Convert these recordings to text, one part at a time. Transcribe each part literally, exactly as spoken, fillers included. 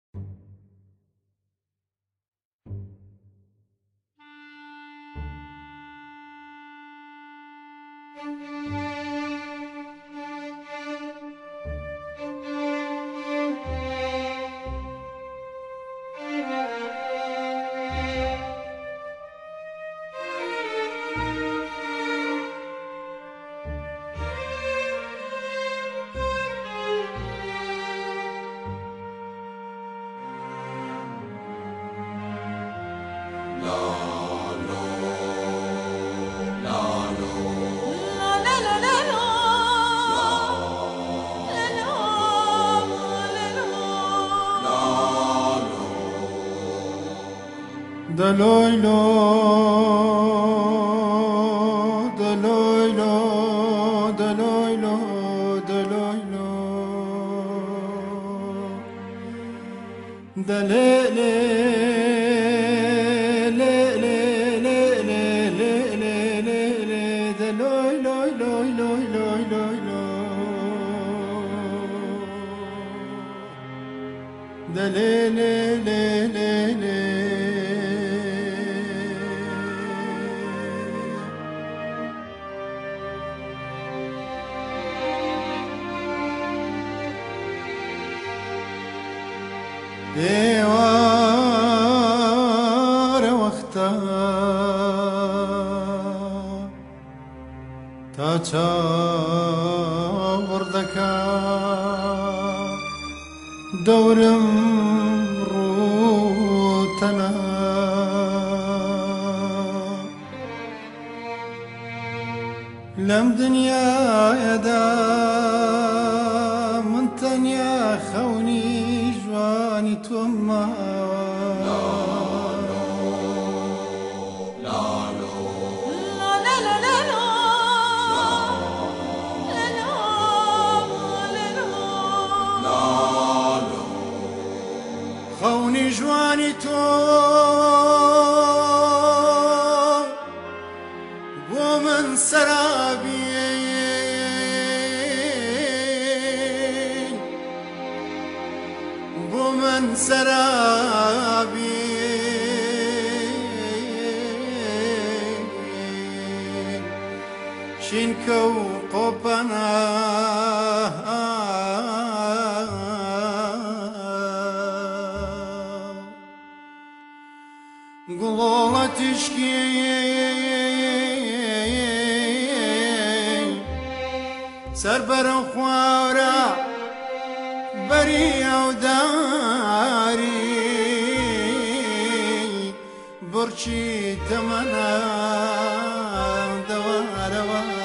دلویلو دلویلو دلویلو دلویلو دلیلی لیلی لیلی لیلی لیلی دلویلو لویلو لویلو دلیلی لیلی دیوار وقتا تا چاور دکا دورم روتنا لم دنیا یدا من تنیا خونی جوانی تو ما خونی جوانی تو بو من سرابی بو من سرابی شینکو قوپنا گلولا تشکی سر برم خوارا بری او داری برچی تمنا دوار وارا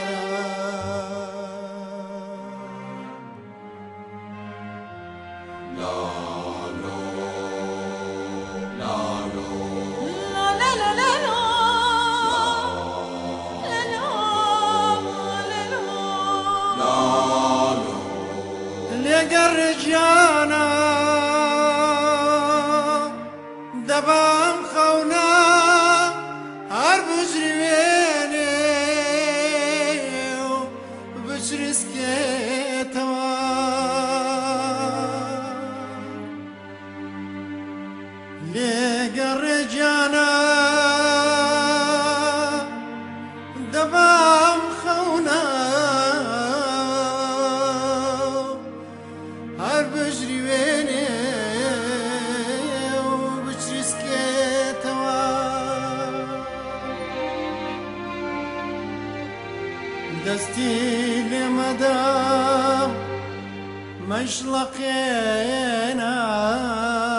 لقر جانا دبام خونا هر بجريني وبجرسكي توا لقر جانا دبام خونا دستي لمدام مش لقينا